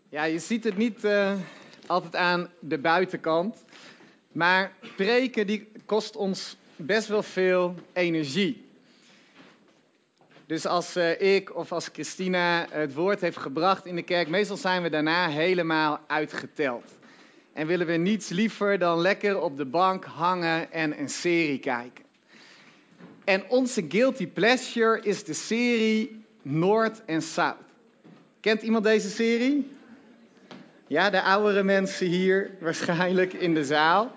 Ja, je ziet het niet altijd aan de buitenkant. Maar preken die kost ons best wel veel energie. Dus als ik of als Christina het woord heeft gebracht in de kerk, meestal zijn we daarna helemaal uitgeteld. En willen we niets liever dan lekker op de bank hangen en een serie kijken. En onze guilty pleasure is de serie Noord en Zuid. Kent iemand deze serie? Ja, de oudere mensen hier waarschijnlijk in de zaal.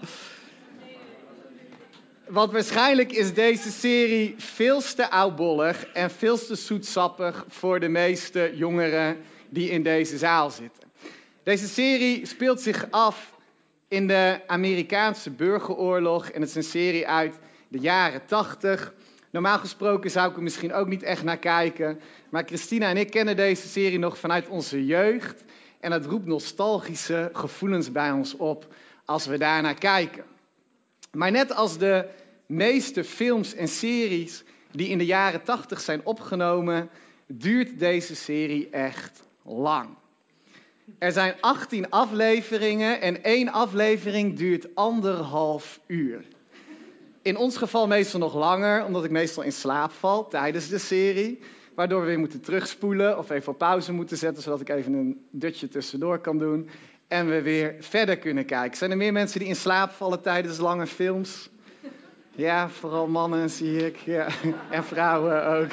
Want waarschijnlijk is deze serie veel te oudbollig en veel te zoetsappig voor de meeste jongeren die in deze zaal zitten. Deze serie speelt zich af in de Amerikaanse burgeroorlog en het is een serie uit de jaren 80. Normaal gesproken zou ik er misschien ook niet echt naar kijken, maar Christina en ik kennen deze serie nog vanuit onze jeugd. En dat roept nostalgische gevoelens bij ons op als we daarnaar kijken. Maar net als de meeste films en series die in de jaren 80 zijn opgenomen, duurt deze serie echt lang. Er zijn 18 afleveringen en 1 aflevering duurt 1,5 uur. In ons geval meestal nog langer, omdat ik meestal in slaap val tijdens de serie. Waardoor we weer moeten terugspoelen of even op pauze moeten zetten, zodat ik even een dutje tussendoor kan doen. En we weer verder kunnen kijken. Zijn er meer mensen die in slaap vallen tijdens lange films? Ja, vooral mannen zie ik. Ja. En vrouwen ook.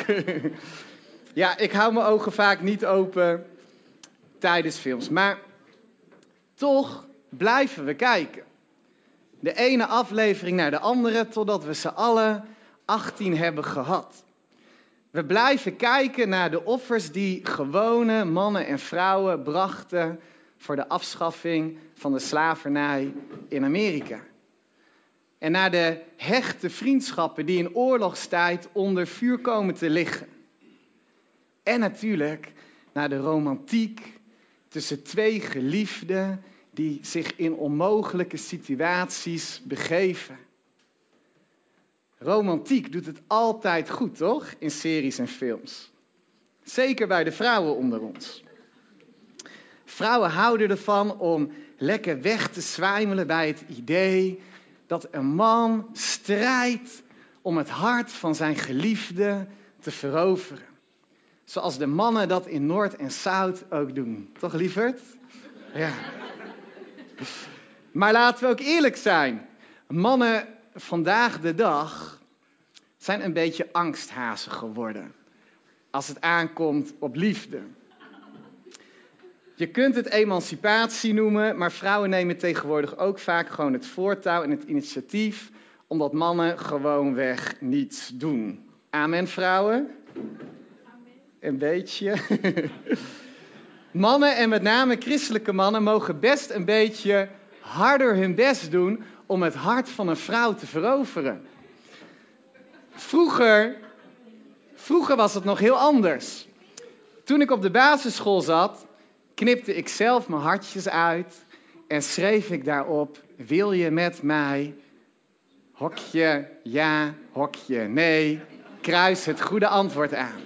Ja, ik hou mijn ogen vaak niet open tijdens films. Maar toch blijven we kijken. De ene aflevering naar de andere, totdat we ze alle 18 hebben gehad. We blijven kijken naar de offers die gewone mannen en vrouwen brachten voor de afschaffing van de slavernij in Amerika. En naar de hechte vriendschappen die in oorlogstijd onder vuur komen te liggen. En natuurlijk naar de romantiek tussen 2 geliefden die zich in onmogelijke situaties begeven. Romantiek doet het altijd goed, toch? In series en films. Zeker bij de vrouwen onder ons. Vrouwen houden ervan om lekker weg te zwijmelen bij het idee dat een man strijdt om het hart van zijn geliefde te veroveren. Zoals de mannen dat in Noord en Zuid ook doen. Toch, lieverd? Ja. Maar laten we ook eerlijk zijn. Mannen vandaag de dag zijn een beetje angsthazen geworden. Als het aankomt op liefde. Je kunt het emancipatie noemen, maar vrouwen nemen tegenwoordig ook vaak gewoon het voortouw en het initiatief, omdat mannen gewoonweg niets doen. Amen, vrouwen? Amen. Een beetje. Mannen en met name christelijke mannen mogen best een beetje harder hun best doen om het hart van een vrouw te veroveren. Vroeger was het nog heel anders. Toen ik op de basisschool zat, knipte ik zelf mijn hartjes uit en schreef ik daarop: wil je met mij? Hokje ja, hokje nee, kruis het goede antwoord aan.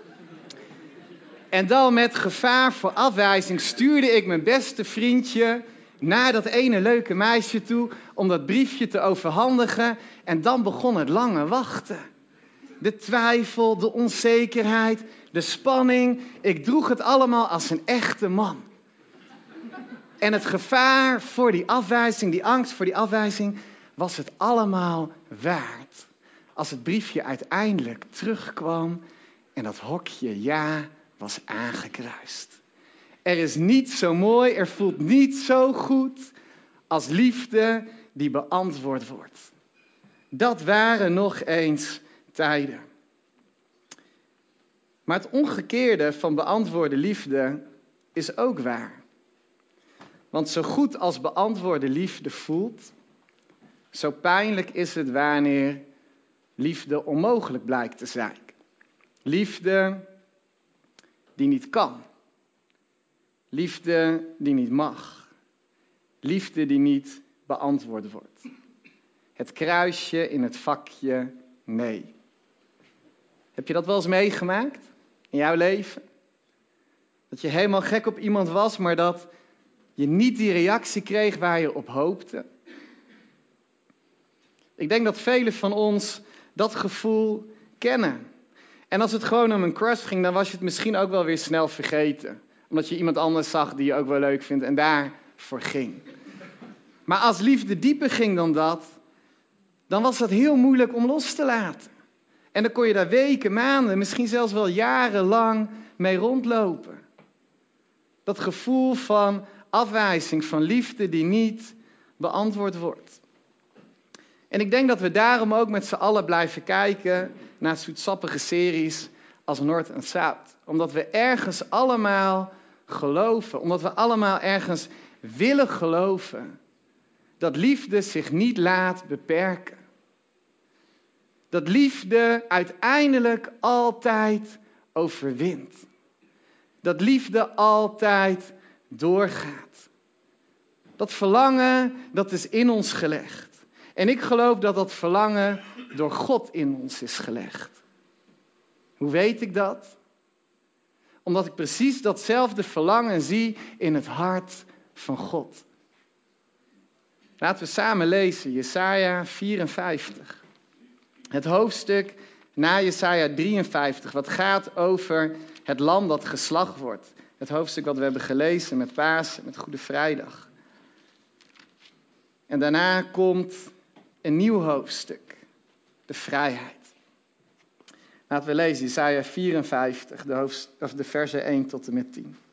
En dan met gevaar voor afwijzing stuurde ik mijn beste vriendje naar dat ene leuke meisje toe om dat briefje te overhandigen. En dan begon het lange wachten. De twijfel, de onzekerheid, de spanning. Ik droeg het allemaal als een echte man. En het gevaar voor die afwijzing, die angst voor die afwijzing, was het allemaal waard. Als het briefje uiteindelijk terugkwam en dat hokje ja was aangekruist. Er is niets zo mooi, er voelt niet zo goed als liefde die beantwoord wordt. Dat waren nog eens tijden. Maar het omgekeerde van beantwoorde liefde is ook waar. Want zo goed als beantwoorde liefde voelt, zo pijnlijk is het wanneer liefde onmogelijk blijkt te zijn. Liefde die niet kan. Liefde die niet mag. Liefde die niet beantwoord wordt. Het kruisje in het vakje nee. Heb je dat wel eens meegemaakt in jouw leven? Dat je helemaal gek op iemand was, maar dat je niet die reactie kreeg waar je op hoopte. Ik denk dat velen van ons dat gevoel kennen. En als het gewoon om een crush ging, dan was je het misschien ook wel weer snel vergeten. Omdat je iemand anders zag die je ook wel leuk vindt en daarvoor ging. Maar als liefde dieper ging dan dat, dan was dat heel moeilijk om los te laten. En dan kon je daar weken, maanden, misschien zelfs wel jarenlang mee rondlopen. Dat gevoel van afwijzing, van liefde die niet beantwoord wordt. En ik denk dat we daarom ook met z'n allen blijven kijken naar zoetsappige series als Noord en Zuid. Omdat we ergens allemaal geloven, omdat we allemaal ergens willen geloven dat liefde zich niet laat beperken. Dat liefde uiteindelijk altijd overwint. Dat liefde altijd doorgaat. Dat verlangen, dat is in ons gelegd. En ik geloof dat dat verlangen door God in ons is gelegd. Hoe weet ik dat? Omdat ik precies datzelfde verlangen zie in het hart van God. Laten we samen lezen, Jesaja 54. Het hoofdstuk na Jesaja 53, wat gaat over het lam dat geslacht wordt. Het hoofdstuk wat we hebben gelezen met Pasen, met Goede Vrijdag. En daarna komt een nieuw hoofdstuk, de vrijheid. Laten we lezen, Jesaja 54, de versen 1 tot en met 10.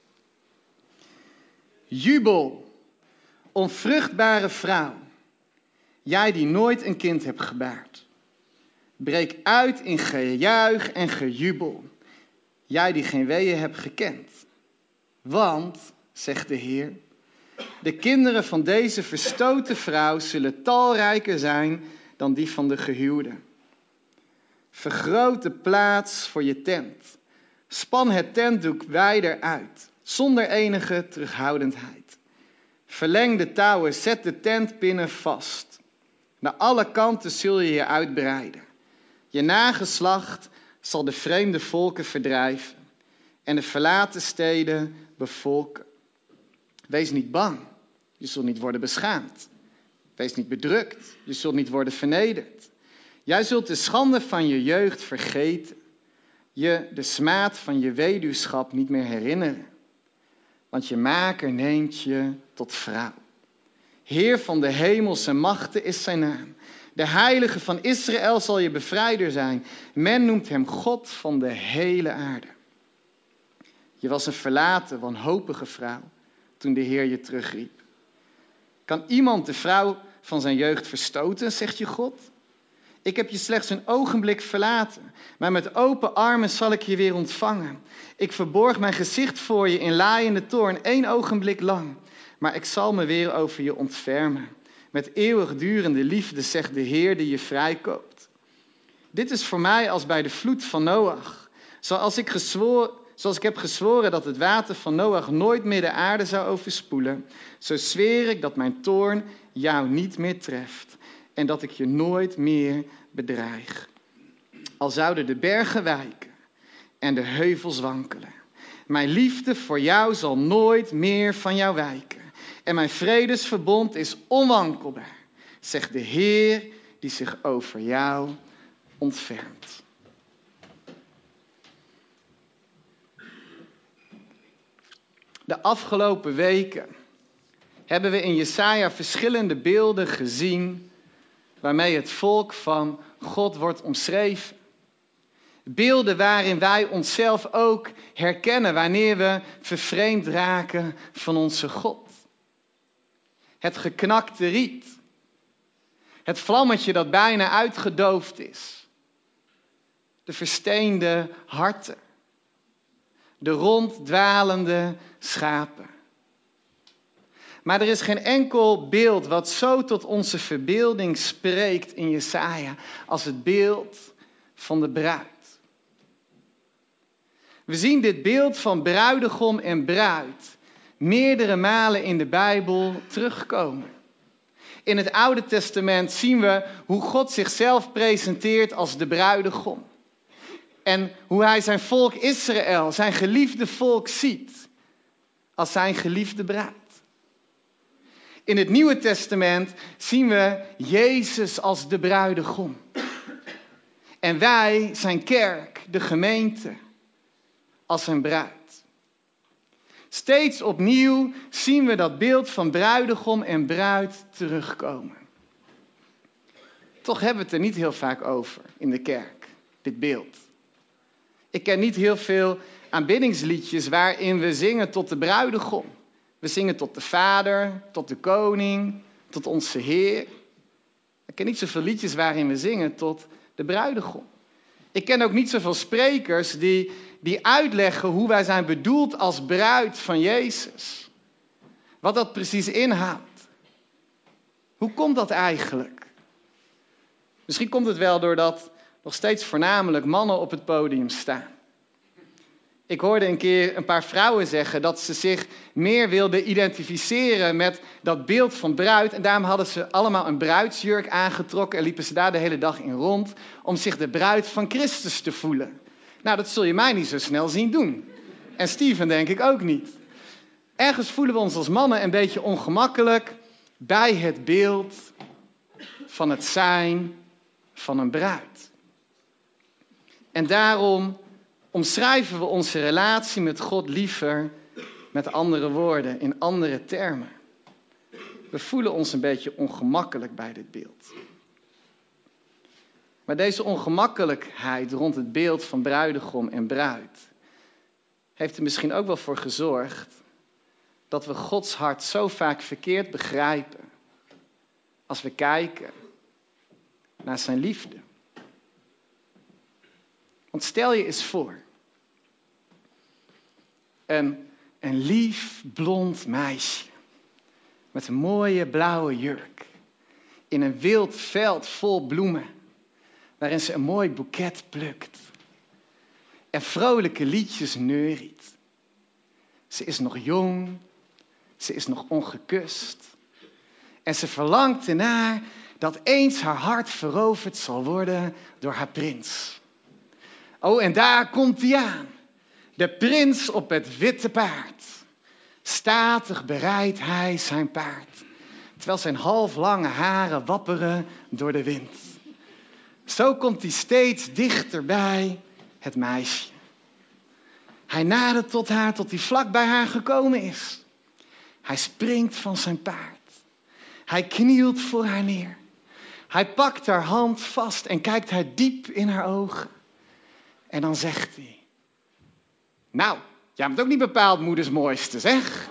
Jubel, onvruchtbare vrouw, jij die nooit een kind hebt gebaard. Breek uit in gejuich en gejubel, jij die geen weeën hebt gekend. Want, zegt de Heer, de kinderen van deze verstoten vrouw zullen talrijker zijn dan die van de gehuwde. Vergroot de plaats voor je tent. Span het tentdoek wijder uit, zonder enige terughoudendheid. Verleng de touwen, zet de tentpinnen vast. Naar alle kanten zul je je uitbreiden. Je nageslacht zal de vreemde volken verdrijven en de verlaten steden bevolken. Wees niet bang, je zult niet worden beschaamd. Wees niet bedrukt, je zult niet worden vernederd. Jij zult de schande van je jeugd vergeten, je de smaad van je weduwschap niet meer herinneren. Want je maker neemt je tot vrouw. Heer van de hemelse machten is zijn naam. De heilige van Israël zal je bevrijder zijn. Men noemt hem God van de hele aarde. Je was een verlaten, wanhopige vrouw toen de Heer je terugriep. Kan iemand de vrouw van zijn jeugd verstoten, zegt je God? Ik heb je slechts een ogenblik verlaten, maar met open armen zal ik je weer ontvangen. Ik verborg mijn gezicht voor je in laaiende toorn 1 ogenblik lang, maar ik zal me weer over je ontfermen. Met eeuwigdurende liefde, zegt de Heer die je vrijkoopt. Dit is voor mij als bij de vloed van Noach. Zoals ik heb gezworen dat het water van Noach nooit meer de aarde zou overspoelen, zo zweer ik dat mijn toorn jou niet meer treft en dat ik je nooit meer bedreig. Al zouden de bergen wijken en de heuvels wankelen. Mijn liefde voor jou zal nooit meer van jou wijken. En mijn vredesverbond is onwankelbaar, zegt de Heer die zich over jou ontfermt. De afgelopen weken hebben we in Jesaja verschillende beelden gezien waarmee het volk van God wordt omschreven. Beelden waarin wij onszelf ook herkennen wanneer we vervreemd raken van onze God. Het geknakte riet. Het vlammetje dat bijna uitgedoofd is. De versteende harten. De ronddwalende schapen. Maar er is geen enkel beeld wat zo tot onze verbeelding spreekt in Jesaja als het beeld van de bruid. We zien dit beeld van bruidegom en bruid meerdere malen in de Bijbel terugkomen. In het Oude Testament zien we hoe God zichzelf presenteert als de bruidegom. En hoe hij zijn volk Israël, zijn geliefde volk ziet als zijn geliefde bruid. In het Nieuwe Testament zien we Jezus als de bruidegom. En wij, zijn kerk, de gemeente, als zijn bruid. Steeds opnieuw zien we dat beeld van bruidegom en bruid terugkomen. Toch hebben we het er niet heel vaak over in de kerk, dit beeld. Ik ken niet heel veel aanbiddingsliedjes waarin we zingen tot de bruidegom. We zingen tot de Vader, tot de Koning, tot onze Heer. Ik ken niet zoveel liedjes waarin we zingen tot de bruidegom. Ik ken ook niet zoveel sprekers die uitleggen hoe wij zijn bedoeld als bruid van Jezus. Wat dat precies inhoudt. Hoe komt dat eigenlijk? Misschien komt het wel doordat nog steeds voornamelijk mannen op het podium staan. Ik hoorde een keer een paar vrouwen zeggen dat ze zich meer wilden identificeren met dat beeld van bruid. En daarom hadden ze allemaal een bruidsjurk aangetrokken en liepen ze daar de hele dag in rond om zich de bruid van Christus te voelen. Nou, dat zul je mij niet zo snel zien doen. En Steven denk ik ook niet. Ergens voelen we ons als mannen een beetje ongemakkelijk bij het beeld van het zijn van een bruid. En daarom omschrijven we onze relatie met God liever met andere woorden, in andere termen. We voelen ons een beetje ongemakkelijk bij dit beeld. Maar deze ongemakkelijkheid rond het beeld van bruidegom en bruid heeft er misschien ook wel voor gezorgd dat we Gods hart zo vaak verkeerd begrijpen als we kijken naar zijn liefde. Want stel je eens voor, een lief blond meisje met een mooie blauwe jurk in een wild veld vol bloemen, waarin ze een mooi boeket plukt en vrolijke liedjes neuriet. Ze is nog jong, ze is nog ongekust en ze verlangt ernaar dat eens haar hart veroverd zal worden door haar prins. Oh, en daar komt hij aan. De prins op het witte paard. Statig berijdt hij zijn paard, terwijl zijn halflange haren wapperen door de wind. Zo komt hij steeds dichter bij het meisje. Hij nadert tot haar, tot hij vlak bij haar gekomen is. Hij springt van zijn paard. Hij knielt voor haar neer. Hij pakt haar hand vast en kijkt haar diep in haar ogen. En dan zegt hij: nou, jij bent ook niet bepaald moeders mooiste, zeg.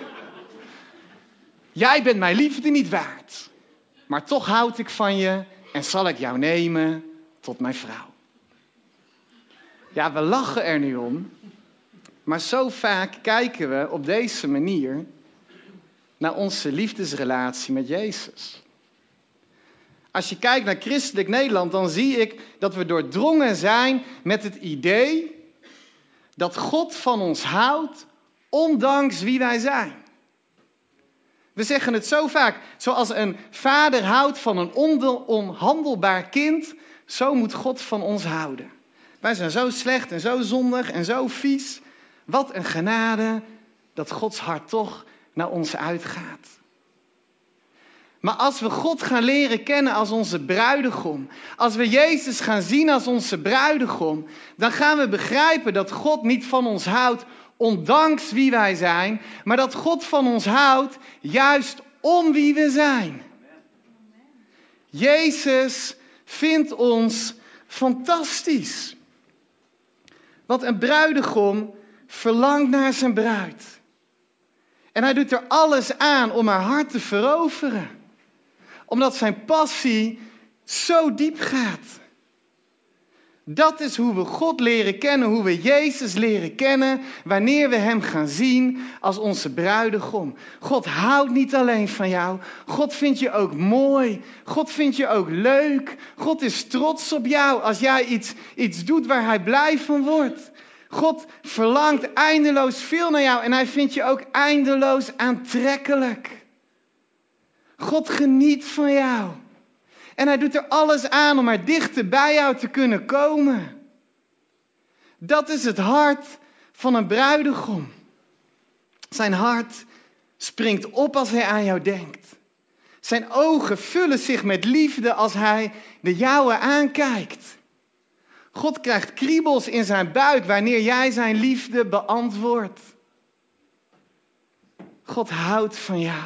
Jij bent mijn liefde niet waard. Maar toch houd ik van je en zal ik jou nemen tot mijn vrouw. Ja, we lachen er nu om. Maar zo vaak kijken we op deze manier naar onze liefdesrelatie met Jezus. Als je kijkt naar christelijk Nederland, dan zie ik dat we doordrongen zijn met het idee dat God van ons houdt, ondanks wie wij zijn. We zeggen het zo vaak, zoals een vader houdt van een onhandelbaar kind, zo moet God van ons houden. Wij zijn zo slecht en zo zondig en zo vies. Wat een genade dat Gods hart toch naar ons uitgaat. Maar als we God gaan leren kennen als onze bruidegom, als we Jezus gaan zien als onze bruidegom, dan gaan we begrijpen dat God niet van ons houdt ondanks wie wij zijn, maar dat God van ons houdt juist om wie we zijn. Jezus vindt ons fantastisch. Want een bruidegom verlangt naar zijn bruid. En hij doet er alles aan om haar hart te veroveren. Omdat zijn passie zo diep gaat. Dat is hoe we God leren kennen, hoe we Jezus leren kennen, wanneer we hem gaan zien als onze bruidegom. God houdt niet alleen van jou, God vindt je ook mooi, God vindt je ook leuk. God is trots op jou als jij iets doet waar hij blij van wordt. God verlangt eindeloos veel naar jou en hij vindt je ook eindeloos aantrekkelijk. God geniet van jou. En hij doet er alles aan om maar dichter bij jou te kunnen komen. Dat is het hart van een bruidegom. Zijn hart springt op als hij aan jou denkt. Zijn ogen vullen zich met liefde als hij de jouwe aankijkt. God krijgt kriebels in zijn buik wanneer jij zijn liefde beantwoordt. God houdt van jou.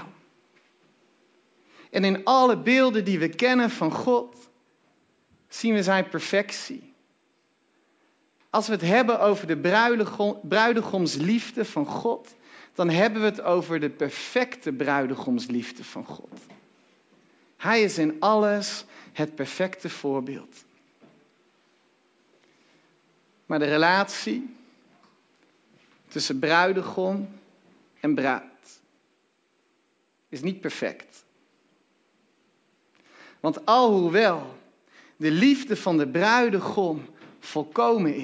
En in alle beelden die we kennen van God, zien we zijn perfectie. Als we het hebben over de bruidegomsliefde van God, dan hebben we het over de perfecte bruidegomsliefde van God. Hij is in alles het perfecte voorbeeld. Maar de relatie tussen bruidegom en bruid is niet perfect. Want alhoewel de liefde van de bruidegom volkomen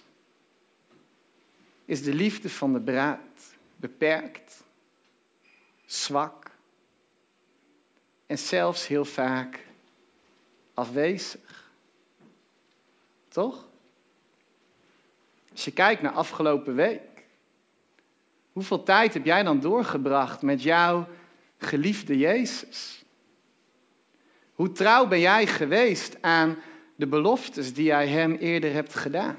is de liefde van de bruid beperkt, zwak en zelfs heel vaak afwezig. Toch? Als je kijkt naar afgelopen week, hoeveel tijd heb jij dan doorgebracht met jouw geliefde Jezus? Hoe trouw ben jij geweest aan de beloftes die jij hem eerder hebt gedaan?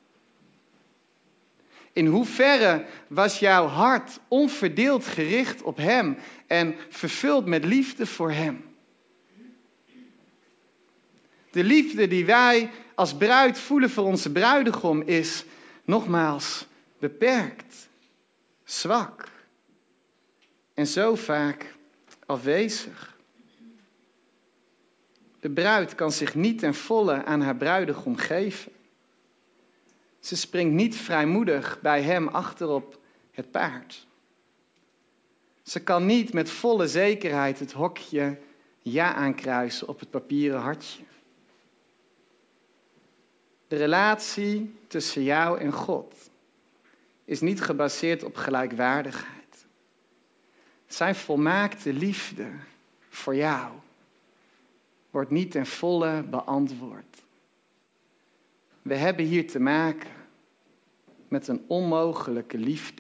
In hoeverre was jouw hart onverdeeld gericht op hem en vervuld met liefde voor hem? De liefde die wij als bruid voelen voor onze bruidegom is nogmaals beperkt, zwak en zo vaak afwezig. De bruid kan zich niet ten volle aan haar bruidegom geven. Ze springt niet vrijmoedig bij hem achterop het paard. Ze kan niet met volle zekerheid het hokje ja aankruisen op het papieren hartje. De relatie tussen jou en God is niet gebaseerd op gelijkwaardigheid. Zijn volmaakte liefde voor jou wordt niet ten volle beantwoord. We hebben hier te maken met een onmogelijke liefde.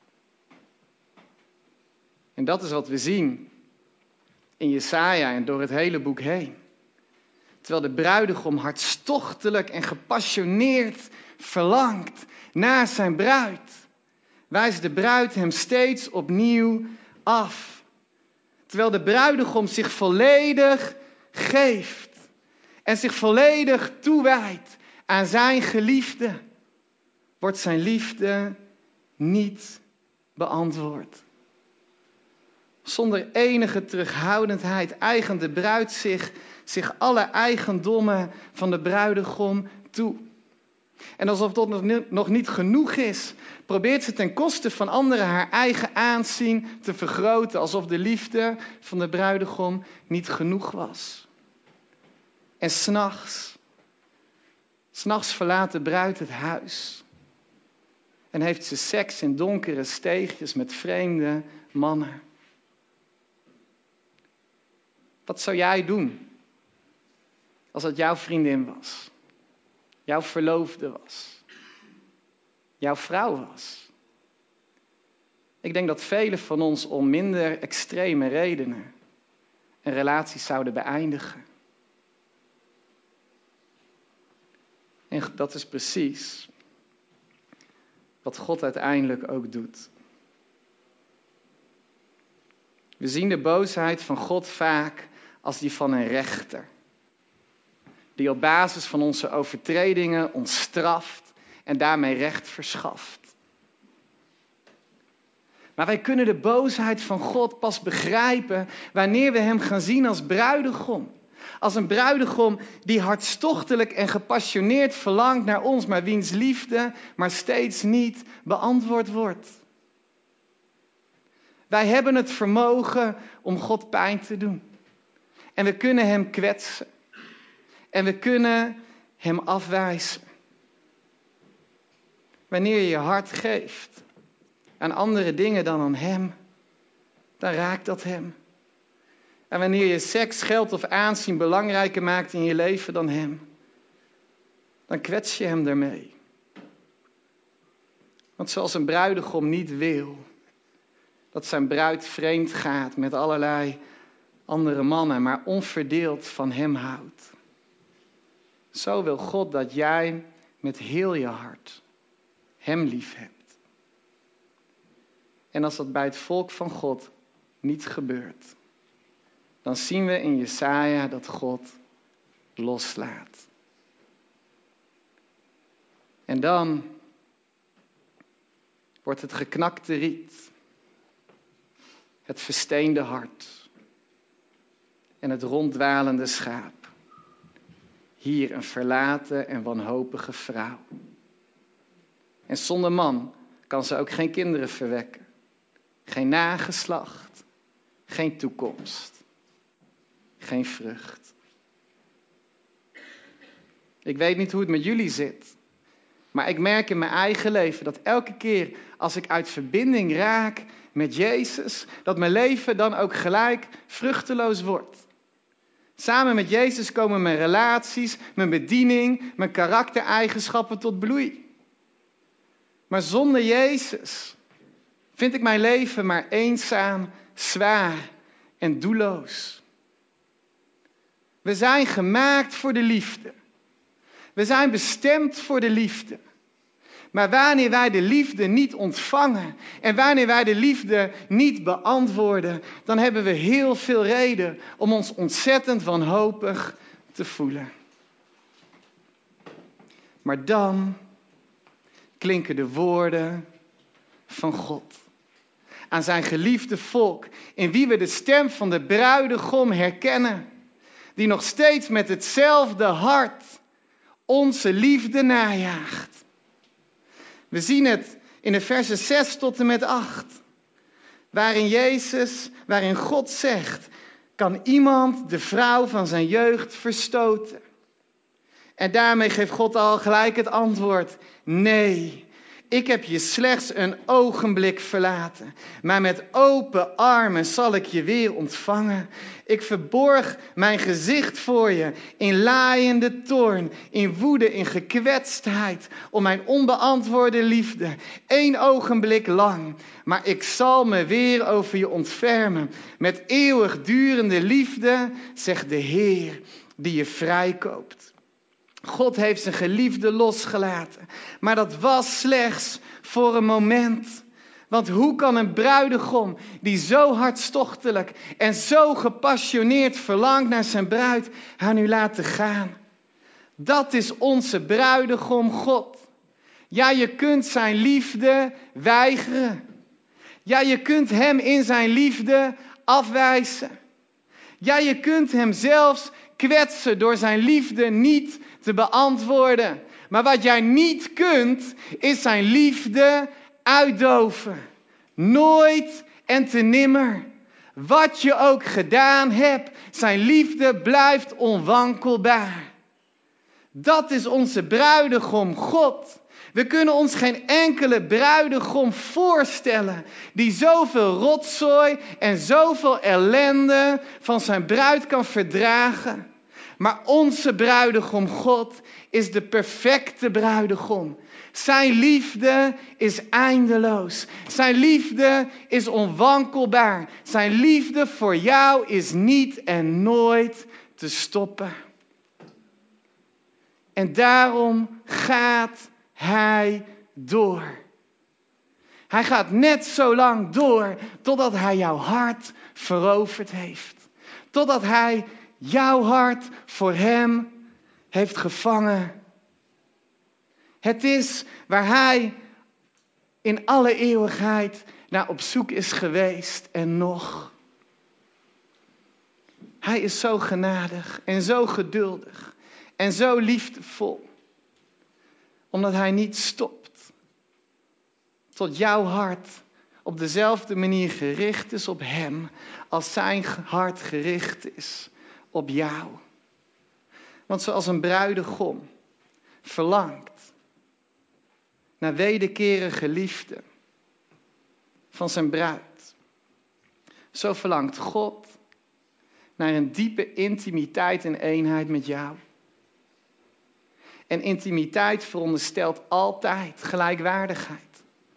En dat is wat we zien in Jesaja en door het hele boek heen. Terwijl de bruidegom hartstochtelijk en gepassioneerd verlangt naar zijn bruid, wijst de bruid hem steeds opnieuw af. Terwijl de bruidegom zich volledig geeft en zich volledig toewijdt aan zijn geliefde, wordt zijn liefde niet beantwoord. Zonder enige terughoudendheid eigent de bruid zich alle eigendommen van de bruidegom toe. En alsof dat nog niet genoeg is, probeert ze ten koste van anderen haar eigen aanzien te vergroten, alsof de liefde van de bruidegom niet genoeg was. En 's nachts verlaat de bruid het huis en heeft ze seks in donkere steegjes met vreemde mannen. Wat zou jij doen als het jouw vriendin was, jouw verloofde was, jouw vrouw was? Ik denk dat velen van ons om minder extreme redenen een relatie zouden beëindigen. En dat is precies wat God uiteindelijk ook doet. We zien de boosheid van God vaak als die van een rechter, die op basis van onze overtredingen ons straft en daarmee recht verschaft. Maar wij kunnen de boosheid van God pas begrijpen wanneer we hem gaan zien als bruidegom. Als een bruidegom die hartstochtelijk en gepassioneerd verlangt naar ons, maar wiens liefde maar steeds niet beantwoord wordt. Wij hebben het vermogen om God pijn te doen. En we kunnen hem kwetsen. En we kunnen hem afwijzen. Wanneer je je hart geeft aan andere dingen dan aan hem, dan raakt dat hem. En wanneer je seks, geld of aanzien belangrijker maakt in je leven dan hem, dan kwets je hem daarmee. Want zoals een bruidegom niet wil dat zijn bruid vreemd gaat met allerlei andere mannen, maar onverdeeld van hem houdt. Zo wil God dat jij met heel je hart hem lief hebt. En als dat bij het volk van God niet gebeurt, dan zien we in Jesaja dat God loslaat. En dan wordt het geknakte riet, het versteende hart en het ronddwalende schaap. Hier een verlaten en wanhopige vrouw. En zonder man kan ze ook geen kinderen verwekken. Geen nageslacht, geen toekomst, geen vrucht. Ik weet niet hoe het met jullie zit, maar ik merk in mijn eigen leven dat elke keer als ik uit verbinding raak met Jezus, dat mijn leven dan ook gelijk vruchteloos wordt. Samen met Jezus komen mijn relaties, mijn bediening, mijn karaktereigenschappen tot bloei. Maar zonder Jezus vind ik mijn leven maar eenzaam, zwaar en doelloos. We zijn gemaakt voor de liefde. We zijn bestemd voor de liefde. Maar wanneer wij de liefde niet ontvangen en wanneer wij de liefde niet beantwoorden, dan hebben we heel veel reden om ons ontzettend wanhopig te voelen. Maar dan klinken de woorden van God aan zijn geliefde volk, in wie we de stem van de bruidegom herkennen, die nog steeds met hetzelfde hart onze liefde najaagt. We zien het in de versen 6 tot en met 8, waarin God zegt, kan iemand de vrouw van zijn jeugd verstoten? En daarmee geeft God al gelijk het antwoord, nee. Ik heb je slechts een ogenblik verlaten, maar met open armen zal ik je weer ontvangen. Ik verborg mijn gezicht voor je in laaiende toorn, in woede, in gekwetstheid, om mijn onbeantwoorde liefde, 1 ogenblik lang. Maar ik zal me weer over je ontfermen, met eeuwigdurende liefde, zegt de Heer, die je vrijkoopt. God heeft zijn geliefde losgelaten. Maar dat was slechts voor een moment. Want hoe kan een bruidegom die zo hartstochtelijk en zo gepassioneerd verlangt naar zijn bruid haar nu laten gaan? Dat is onze bruidegom God. Ja, je kunt zijn liefde weigeren. Ja, je kunt hem in zijn liefde afwijzen. Ja, je kunt hem zelfs kwetsen door zijn liefde niet te beantwoorden. Maar wat jij niet kunt, is zijn liefde uitdoven. Nooit en te nimmer. Wat je ook gedaan hebt, zijn liefde blijft onwankelbaar. Dat is onze bruidegom God. We kunnen ons geen enkele bruidegom voorstellen die zoveel rotzooi en zoveel ellende van zijn bruid kan verdragen. Maar onze bruidegom God is de perfecte bruidegom. Zijn liefde is eindeloos. Zijn liefde is onwankelbaar. Zijn liefde voor jou is niet en nooit te stoppen. En daarom gaat hij door. Hij gaat net zo lang door totdat hij jouw hart veroverd heeft. Totdat hij jouw hart voor hem heeft gevangen. Het is waar hij in alle eeuwigheid naar op zoek is geweest en nog. Hij is zo genadig en zo geduldig en zo liefdevol. Omdat hij niet stopt tot jouw hart op dezelfde manier gericht is op hem als zijn hart gericht is op jou. Want zoals een bruidegom verlangt naar wederkerige liefde van zijn bruid, zo verlangt God naar een diepe intimiteit en eenheid met jou. En intimiteit veronderstelt altijd gelijkwaardigheid.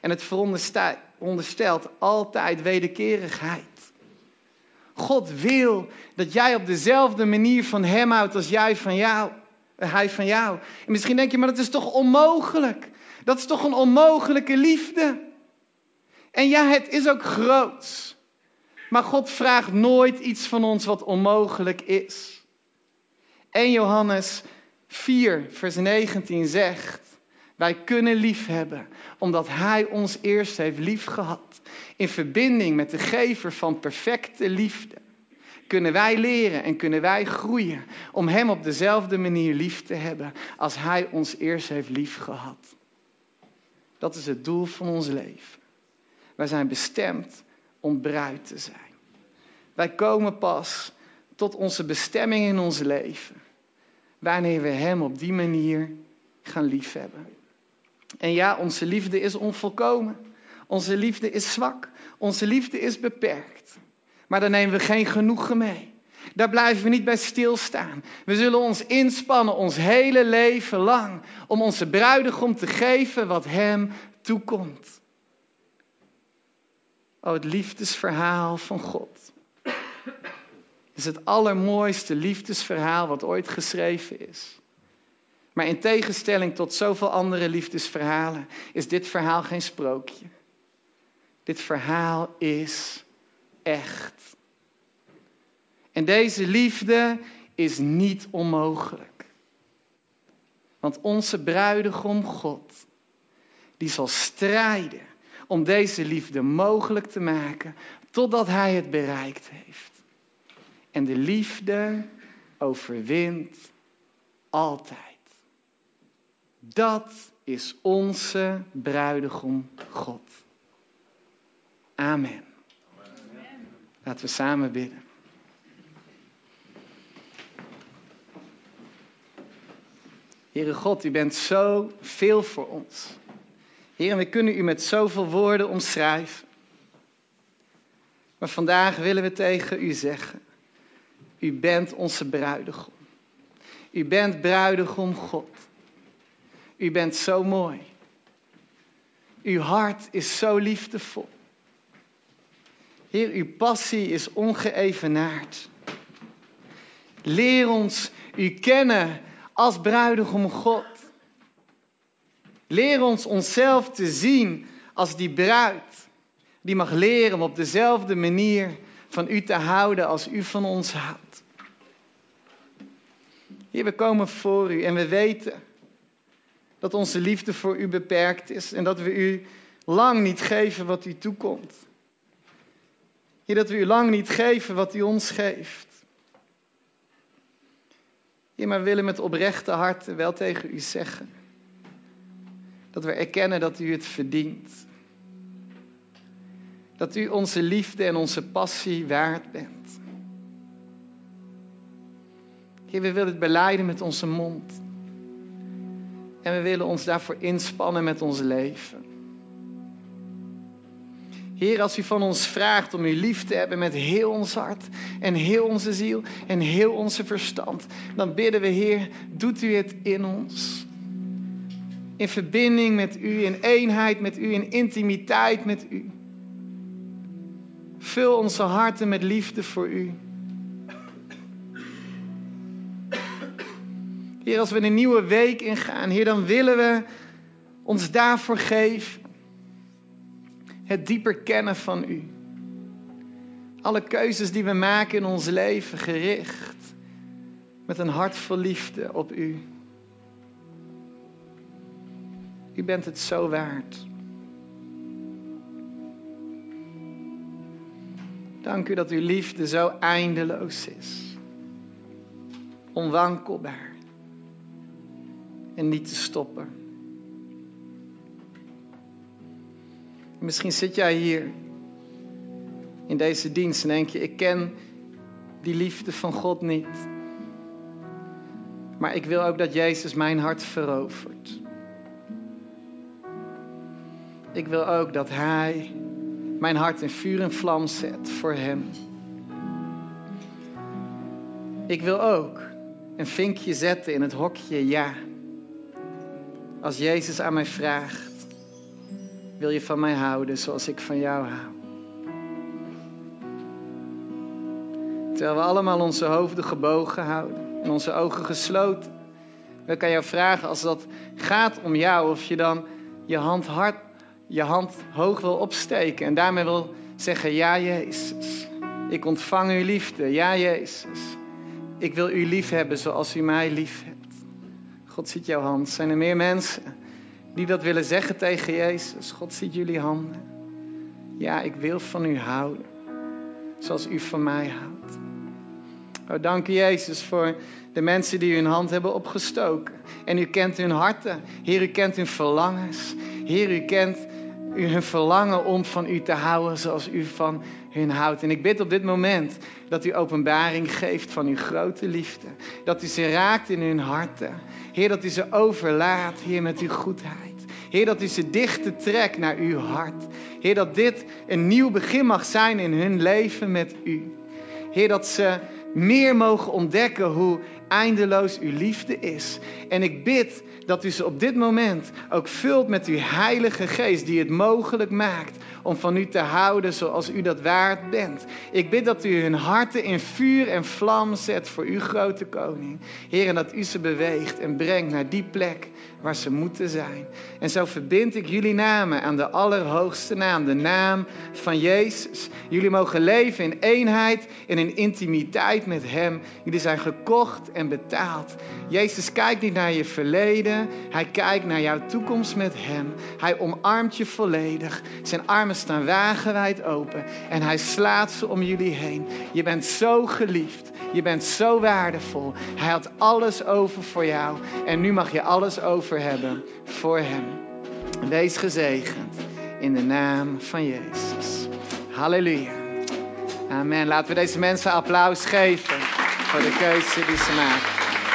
En het veronderstelt altijd wederkerigheid. God wil dat jij op dezelfde manier van hem houdt als hij van jou. En misschien denk je, maar dat is toch onmogelijk? Dat is toch een onmogelijke liefde? En ja, het is ook groots. Maar God vraagt nooit iets van ons wat onmogelijk is. 1 Johannes 4, vers 19 zegt: wij kunnen liefhebben omdat hij ons eerst heeft liefgehad. In verbinding met de gever van perfecte liefde kunnen wij leren en kunnen wij groeien om hem op dezelfde manier lief te hebben als hij ons eerst heeft liefgehad. Dat is het doel van ons leven. Wij zijn bestemd om bruid te zijn. Wij komen pas tot onze bestemming in ons leven wanneer we hem op die manier gaan liefhebben. En ja, onze liefde is onvolkomen. Onze liefde is zwak. Onze liefde is beperkt. Maar daar nemen we geen genoegen mee. Daar blijven we niet bij stilstaan. We zullen ons inspannen ons hele leven lang om onze bruidegom te geven wat hem toekomt. Oh, het liefdesverhaal van God is het allermooiste liefdesverhaal wat ooit geschreven is. Maar in tegenstelling tot zoveel andere liefdesverhalen is dit verhaal geen sprookje. Dit verhaal is echt. En deze liefde is niet onmogelijk. Want onze bruidegom God, die zal strijden om deze liefde mogelijk te maken totdat hij het bereikt heeft. En de liefde overwint altijd. Dat is onze bruidegom God. Amen. Laten we samen bidden. Heere God, u bent zo veel voor ons. Heer, we kunnen u met zoveel woorden omschrijven. Maar vandaag willen we tegen u zeggen: u bent onze bruidegom. U bent bruidegom God. U bent zo mooi. Uw hart is zo liefdevol. Heer, uw passie is ongeëvenaard. Leer ons u kennen als bruidegom God. Leer ons onszelf te zien als die bruid die mag leren om op dezelfde manier van u te houden als u van ons houdt. Heer, we komen voor u en we weten dat onze liefde voor u beperkt is en dat we u lang niet geven wat u toekomt. Heer, dat we u lang niet geven wat u ons geeft. Heer, maar we willen met oprechte harten wel tegen u zeggen dat we erkennen dat u het verdient. Dat u onze liefde en onze passie waard bent. Heer, we willen het belijden met onze mond. En we willen ons daarvoor inspannen met ons leven. Heer, als u van ons vraagt om u lief te hebben met heel ons hart en heel onze ziel en heel onze verstand, dan bidden we, Heer, doet u het in ons. In verbinding met u, in eenheid met u, in intimiteit met u. Vul onze harten met liefde voor u. Heer, als we een nieuwe week ingaan, Heer, dan willen we ons daarvoor geven. Het dieper kennen van u. Alle keuzes die we maken in ons leven gericht met een hart vol liefde op u. U bent het zo waard. Dank u dat uw liefde zo eindeloos is. Onwankelbaar. En niet te stoppen. Misschien zit jij hier in deze dienst en denk je: ik ken die liefde van God niet. Maar ik wil ook dat Jezus mijn hart verovert. Ik wil ook dat Hij mijn hart in vuur en vlam zet voor Hem. Ik wil ook een vinkje zetten in het hokje ja. Als Jezus aan mij vraagt: wil je van mij houden zoals ik van jou hou. Terwijl we allemaal onze hoofden gebogen houden en onze ogen gesloten. wil ik aan jou vragen, als dat gaat om jou, of je dan je hand hoog wil opsteken en daarmee wil zeggen, ja Jezus, ik ontvang uw liefde. Ja Jezus, ik wil u lief hebben zoals u mij lief hebt. God ziet jouw hand. Zijn er meer mensen die dat willen zeggen tegen Jezus? God ziet jullie handen. Ja, ik wil van u houden, zoals u van mij houdt. Oh, dank u Jezus voor de mensen die hun hand hebben opgestoken. En u kent hun harten. Heer, u kent hun verlangens. Heer, u kent hun verlangen om van u te houden zoals u van hun houdt. En ik bid op dit moment dat u openbaring geeft van uw grote liefde. Dat u ze raakt in hun harten. Heer, dat u ze overlaat, Heer, met uw goedheid. Heer, dat u ze dichter trekt naar uw hart. Heer, dat dit een nieuw begin mag zijn in hun leven met u. Heer, dat ze meer mogen ontdekken hoe eindeloos uw liefde is. En ik bid dat u ze op dit moment ook vult met uw Heilige Geest, die het mogelijk maakt om van u te houden zoals u dat waard bent. Ik bid dat u hun harten in vuur en vlam zet voor uw grote koning. Heer, en dat u ze beweegt en brengt naar die plek waar ze moeten zijn. En zo verbind ik jullie namen aan de allerhoogste naam, de naam van Jezus. Jullie mogen leven in eenheid en in intimiteit met hem. Jullie zijn gekocht en betaald. Jezus kijkt niet naar je verleden. Hij kijkt naar jouw toekomst met hem. Hij omarmt je volledig. Zijn armen staan wagenwijd open. En hij slaat ze om jullie heen. Je bent zo geliefd. Je bent zo waardevol. Hij had alles over voor jou. En nu mag je alles over hebben voor hem. Wees gezegend in de naam van Jezus. Halleluja. Amen. Laten we deze mensen applaus geven voor de keuze die ze maken.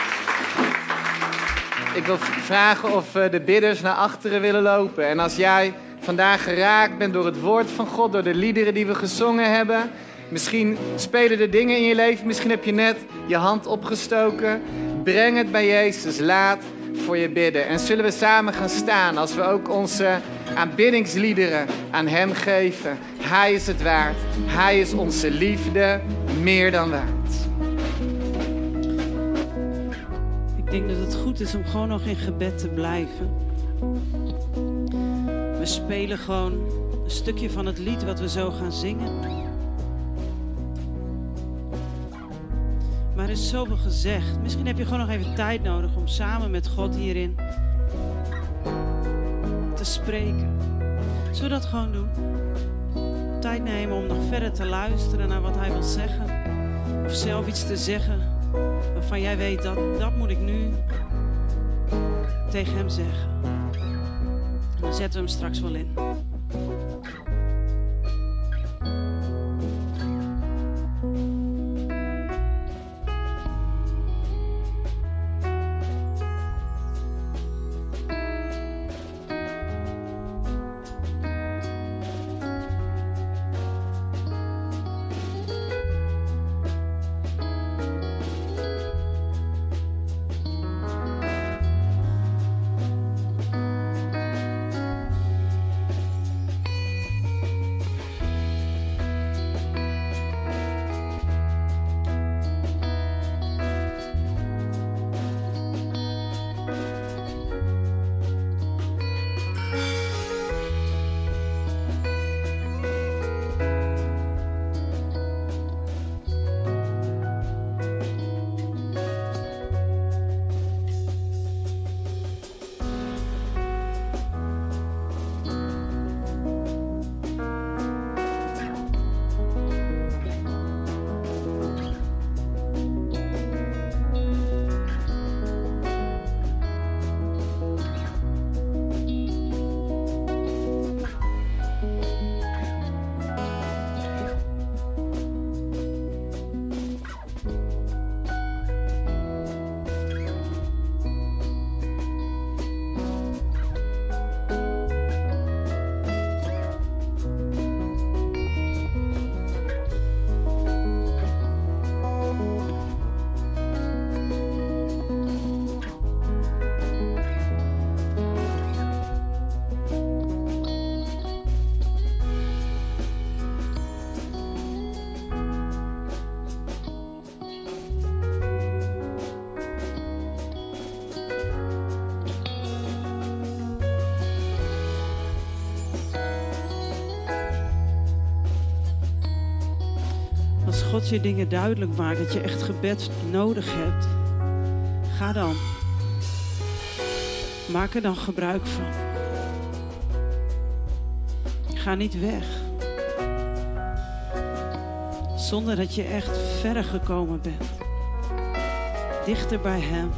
Ik wil vragen of de bidders naar achteren willen lopen. En als jij vandaag geraakt bent door het woord van God, door de liederen die we gezongen hebben. Misschien spelen er dingen in je leven. Misschien heb je net je hand opgestoken. Breng het bij Jezus. Laat voor je bidden. En zullen we samen gaan staan als we ook onze aanbiddingsliederen aan hem geven. Hij is het waard. Hij is onze liefde meer dan waard. Ik denk dat het goed is om gewoon nog in gebed te blijven. We spelen gewoon een stukje van het lied wat we zo gaan zingen. Maar er is zoveel gezegd. Misschien heb je gewoon nog even tijd nodig om samen met God hierin te spreken. Zullen we dat gewoon doen? Tijd nemen om nog verder te luisteren naar wat hij wil zeggen. Of zelf iets te zeggen waarvan jij weet dat moet ik nu tegen hem zeggen. En dan zetten we hem straks wel in. Als God je dingen duidelijk maakt, dat je echt gebed nodig hebt, ga dan. Maak er dan gebruik van. Ga niet weg. Zonder dat je echt verder gekomen bent. Dichter bij Hem.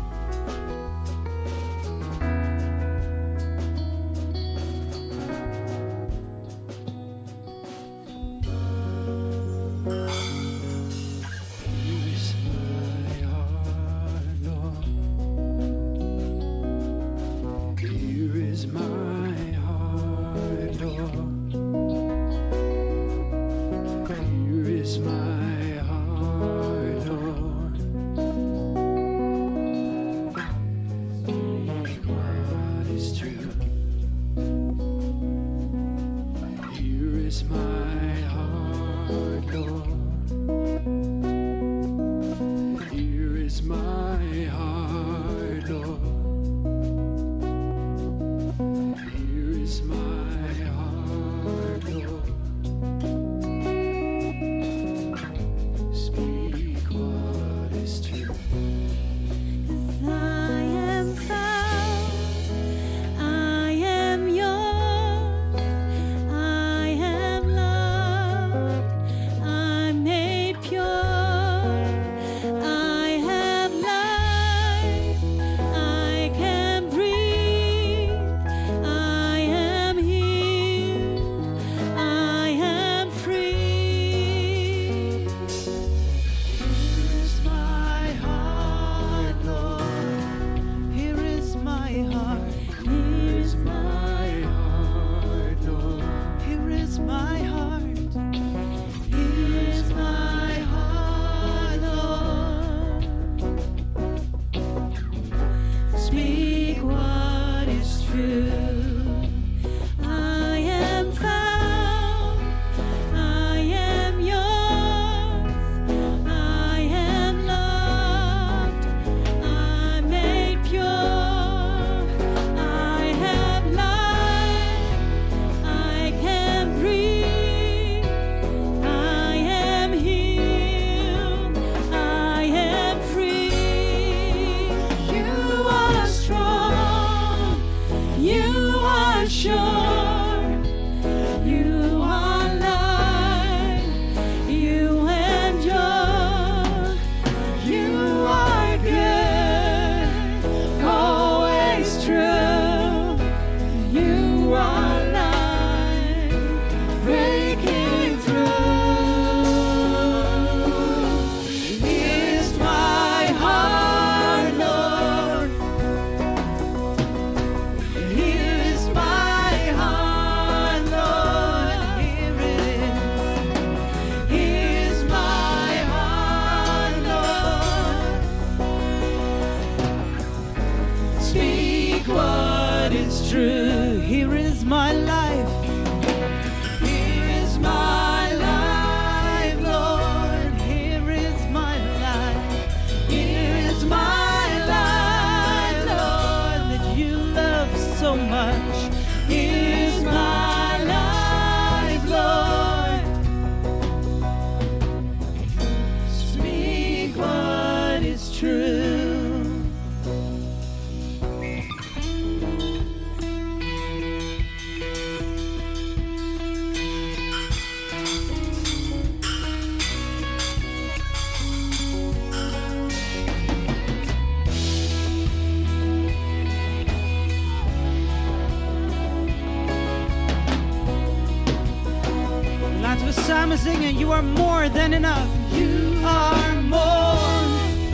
Samen zingen, you are more than enough. You are more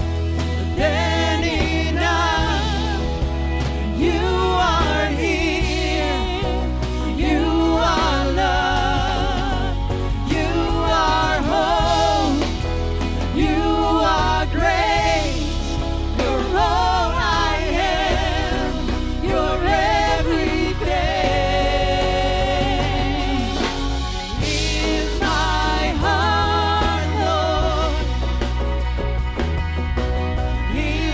than enough. You are here. You are love. You are hope. You are grace. You're all I am. You're everything. Here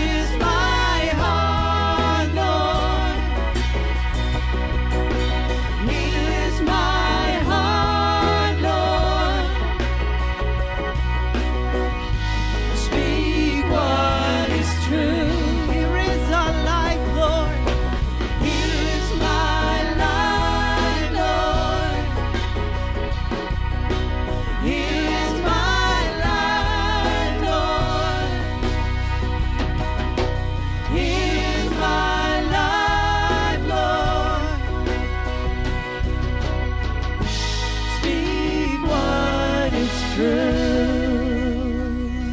true.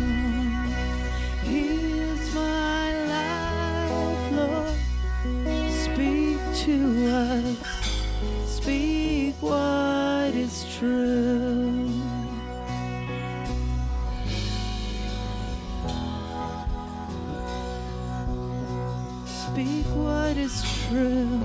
Here's my life, Lord. Speak to us. Speak what is true. Speak what is true.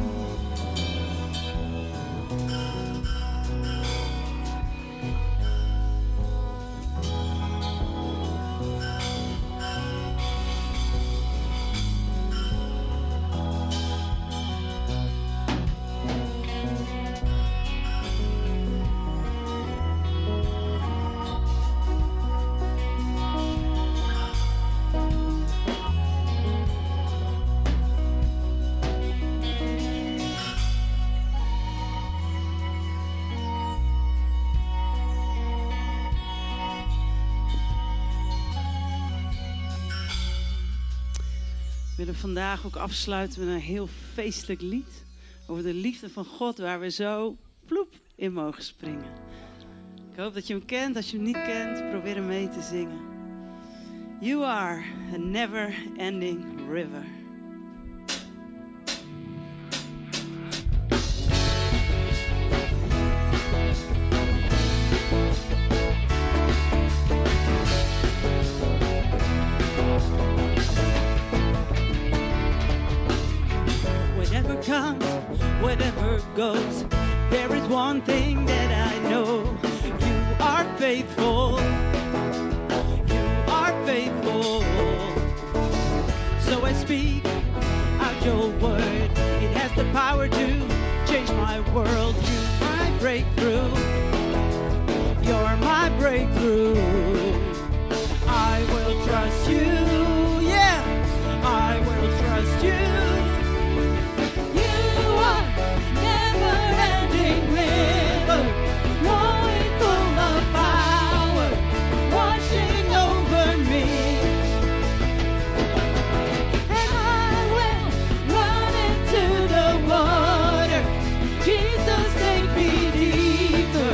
We willen vandaag ook afsluiten met een heel feestelijk lied over de liefde van God, waar we zo ploep in mogen springen. Ik hoop dat je hem kent. Als je hem niet kent, probeer hem mee te zingen. You are a never-ending river. Whatever comes, whatever goes, there is one thing that I know. You are faithful. You are faithful. So I speak out your word. It has the power to change my world. You're my breakthrough. You're my breakthrough. I will trust you. Yeah, I will trust you. Jesus, take me deeper.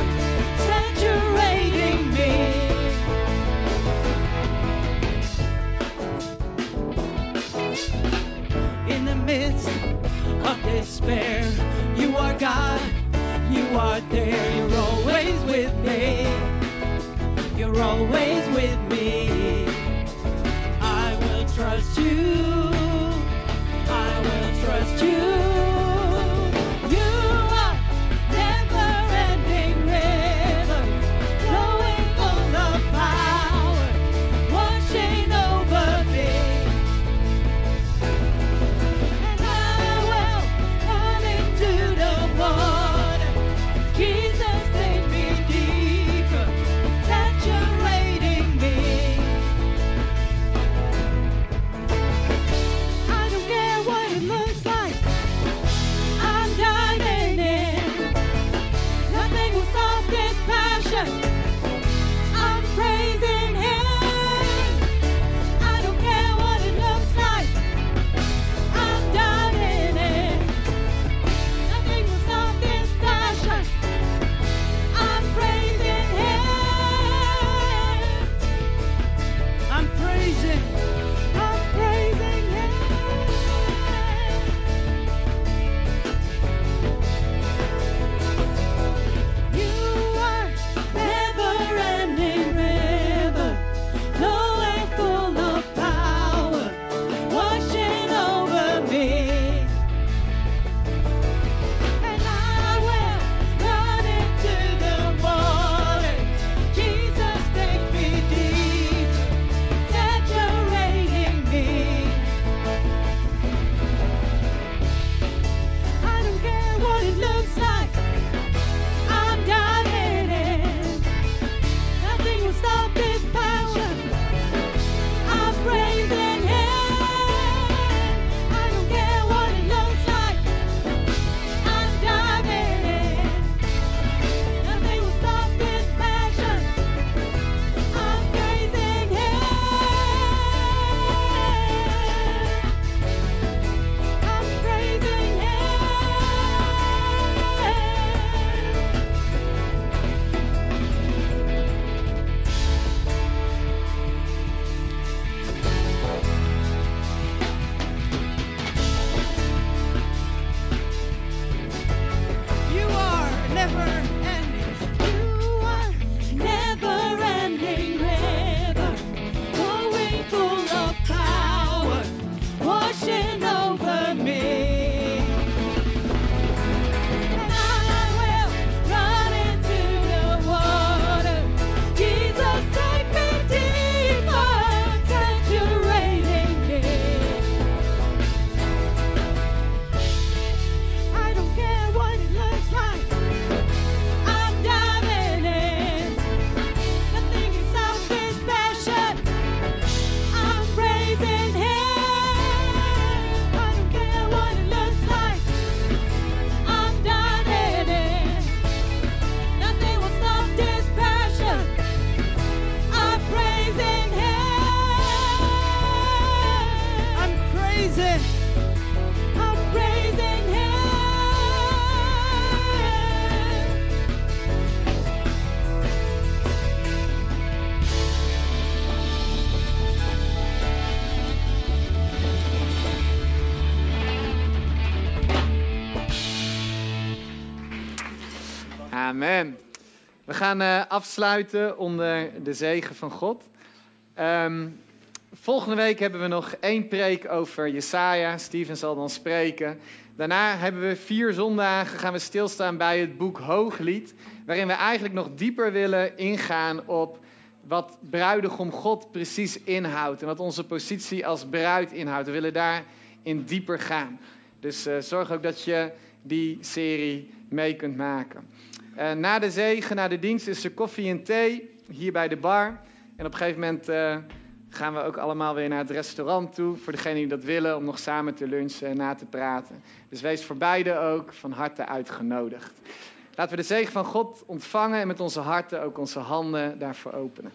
Amen. We gaan afsluiten onder de zegen van God. Volgende week hebben we nog 1 preek over Jesaja. Steven zal dan spreken. Daarna hebben we 4 zondagen, gaan we stilstaan bij het boek Hooglied. Waarin we eigenlijk nog dieper willen ingaan op wat bruidegom God precies inhoudt. En wat onze positie als bruid inhoudt. We willen daarin dieper gaan. Dus zorg ook dat je die serie mee kunt maken. Na de zegen, na de dienst is er koffie en thee hier bij de bar. En op een gegeven moment gaan we ook allemaal weer naar het restaurant toe. Voor degenen die dat willen, om nog samen te lunchen en na te praten. Dus wees voor beide ook van harte uitgenodigd. Laten we de zegen van God ontvangen en met onze harten ook onze handen daarvoor openen.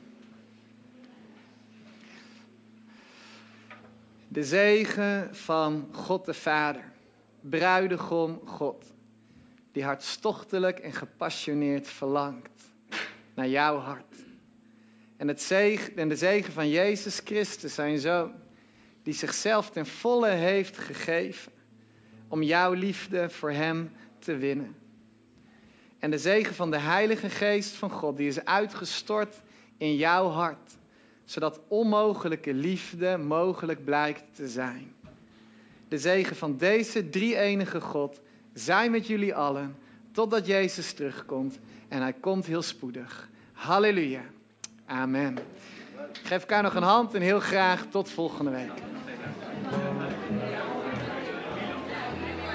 De zegen van God de Vader, bruidegom God, die hartstochtelijk en gepassioneerd verlangt naar jouw hart. En de zegen van Jezus Christus, zijn Zoon, die zichzelf ten volle heeft gegeven om jouw liefde voor Hem te winnen. En de zegen van de Heilige Geest van God, die is uitgestort in jouw hart, zodat onmogelijke liefde mogelijk blijkt te zijn. De zegen van deze drie-enige God zij met jullie allen, totdat Jezus terugkomt. En Hij komt heel spoedig. Halleluja. Amen. Geef elkaar nog een hand en heel graag tot volgende week.